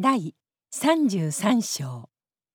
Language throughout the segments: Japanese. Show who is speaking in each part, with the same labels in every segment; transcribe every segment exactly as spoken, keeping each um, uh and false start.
Speaker 1: 第さんじゅうさん章。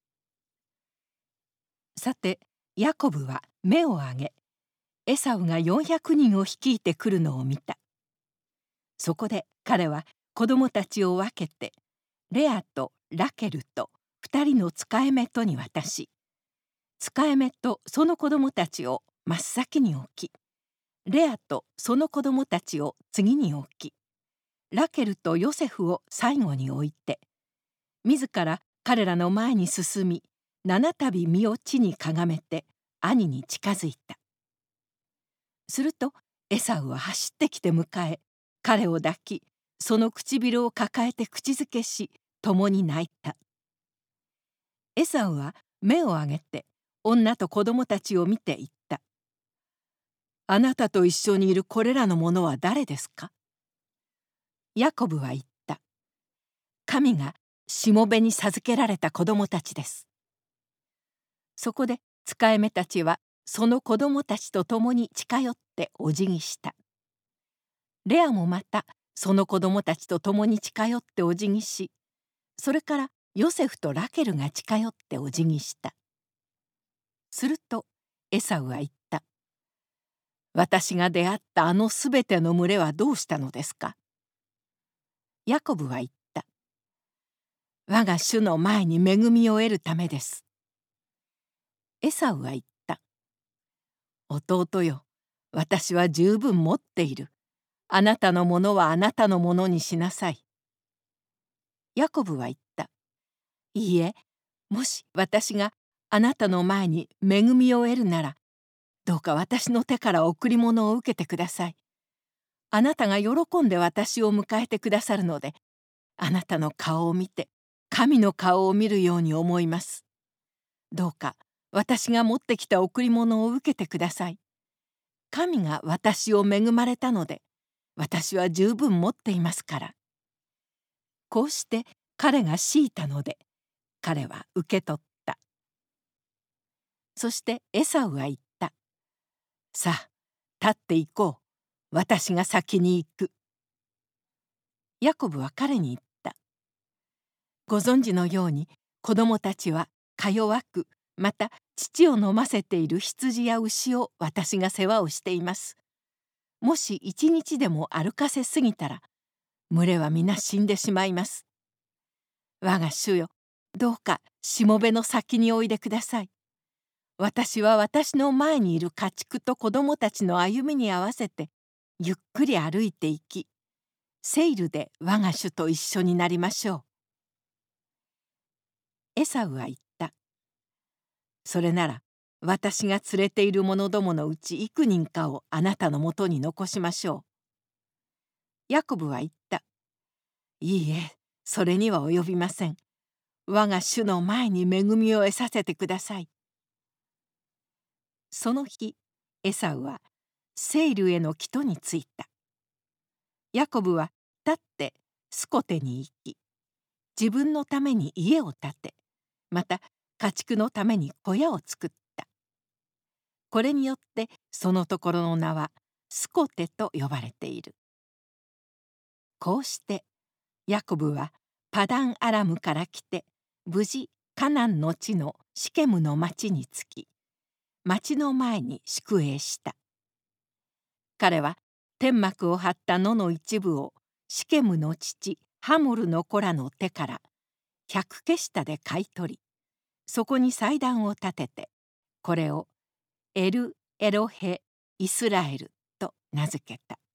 Speaker 1: さてヤコブは目を上げ、エサウがよんひゃくにんを率いてくるのを見た。そこで彼は子供たちを分けて、レアとラケルと二人の使い目とに渡し、使い目とその子供たちを真っ先に置き、レアとその子供たちを次に置き、ラケルとヨセフを最後に置いて、自ら彼らの前に進み、七度身を地にかがめて兄に近づいた。するとエサウは走ってきて迎え、彼を抱き、その唇を抱えて口づけし、共に泣いた。エサウは目を上げて女と子供たちを見て言った。あなたと一緒にいるこれらの者は誰ですか？ヤコブは言った。神がしもべに授けられた子供たちです。そこで使い目たちはその子供たちと共に近寄ってお辞儀した。レアもまたその子供たちと共に近寄ってお辞儀し、それからヨセフとラケルが近寄ってお辞儀した。するとエサウは言った。私が出会ったあのすべての群れはどうしたのですか？ヤコブは言った。我が主の前に恵みを得るためです。エサウは言った。弟よ、私は十分持っている。あなたのものはあなたのものにしなさい。ヤコブは言った。いいえ、もし私があなたの前に恵みを得るなら、どうか私の手から贈り物を受けてください。あなたが喜んで私を迎えてくださるので、あなたの顔を見て神の顔を見るように思います。どうか私が持ってきた贈り物を受けてください。神が私を恵まれたので、私は十分持っていますから。こうして彼が強いたので、彼は受け取った。そしてエサウは言った。さあ、立って行こう。私が先に行く。ヤコブは彼に言った。ご存知のように、子供たちはか弱く、また乳を飲ませている羊や牛を私が世話をしています。もし一日でも歩かせすぎたら、群れは皆死んでしまいます。我が主よ、どうかしもべの先においでください。私は私の前にいる家畜と子供たちの歩みに合わせて、ゆっくり歩いていき、セイルで我が主と一緒になりましょう。エサウは言った。それなら、私が連れている者どものうち幾人かをあなたのもとに残しましょう。ヤコブは言った。いいえ、それには及びません。我が主の前に恵みを得させてください。その日、エサウはセイルへの帰途に着いた。ヤコブは立ってスコテに行き、自分のために家を建て、また家畜のために小屋を作った。これによってそのところの名はスコテと呼ばれている。こうしてヤコブはパダンアラムから来て、無事カナンの地のシケムの町に着き、町の前に宿営した。彼は天幕を張った野の一部をシケムの父ハモルの子らの手から百ケシタで買い取り、そこに祭壇を建てて、これをエル・エロヘ・イスラエルと名付けた。